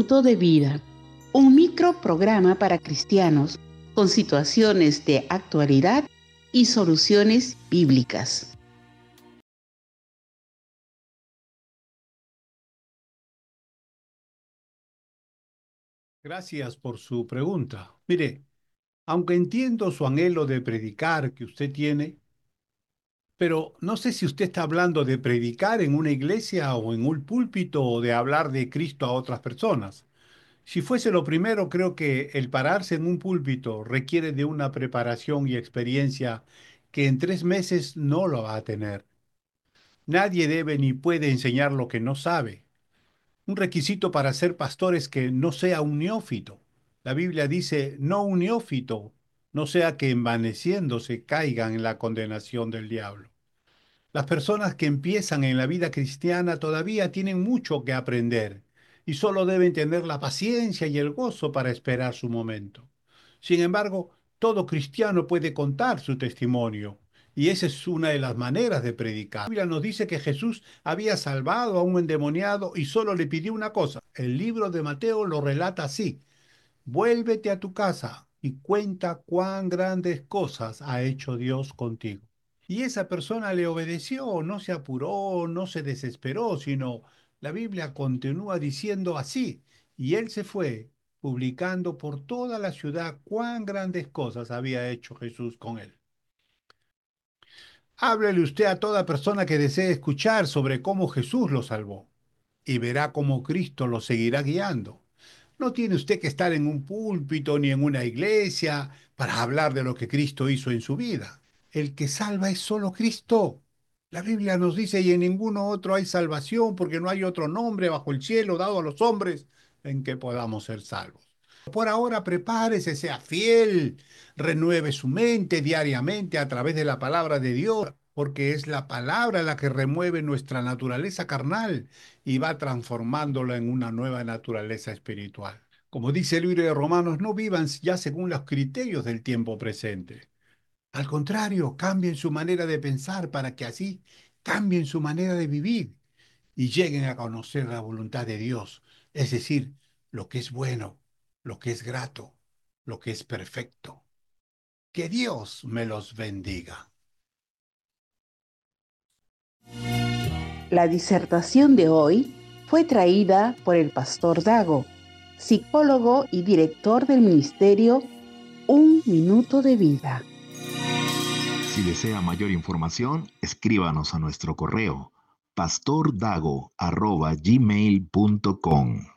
minuto de vida, un microprograma para cristianos con situaciones de actualidad y soluciones bíblicas. Gracias por su pregunta. Mire, aunque entiendo su anhelo de predicar que usted tiene, pero no sé si usted está hablando de predicar en una iglesia o en un púlpito o de hablar de Cristo a otras personas. Si fuese lo primero, creo que el pararse en un púlpito requiere de una preparación y experiencia que en 3 meses no lo va a tener. Nadie debe ni puede enseñar lo que no sabe. Un requisito para ser pastor es que no sea un neófito. La Biblia dice, no un neófito, no sea que envaneciéndose caigan en la condenación del diablo. Las personas que empiezan en la vida cristiana todavía tienen mucho que aprender y solo deben tener la paciencia y el gozo para esperar su momento. Sin embargo, todo cristiano puede contar su testimonio y esa es una de las maneras de predicar. La Biblia nos dice que Jesús había salvado a un endemoniado y solo le pidió una cosa. El libro de Mateo lo relata así: vuélvete a tu casa y cuenta cuán grandes cosas ha hecho Dios contigo. Y esa persona le obedeció, no se apuró, no se desesperó, sino la Biblia continúa diciendo así. Y él se fue, publicando por toda la ciudad cuán grandes cosas había hecho Jesús con él. Háblele usted a toda persona que desee escuchar sobre cómo Jesús lo salvó y verá cómo Cristo lo seguirá guiando. No tiene usted que estar en un púlpito ni en una iglesia para hablar de lo que Cristo hizo en su vida. El que salva es solo Cristo. La Biblia nos dice, y en ninguno otro hay salvación, porque no hay otro nombre bajo el cielo dado a los hombres en que podamos ser salvos. Por ahora prepárese, sea fiel, renueve su mente diariamente a través de la palabra de Dios, porque es la palabra la que remueve nuestra naturaleza carnal y va transformándola en una nueva naturaleza espiritual. Como dice el libro de Romanos, no vivan ya según los criterios del tiempo presente. Al contrario, cambien su manera de pensar para que así cambien su manera de vivir y lleguen a conocer la voluntad de Dios, es decir, lo que es bueno, lo que es grato, lo que es perfecto. Que Dios me los bendiga. La disertación de hoy fue traída por el pastor Dago, psicólogo y director del ministerio Un Minuto de Vida. Si desea mayor información, escríbanos a nuestro correo pastordago@gmail.com.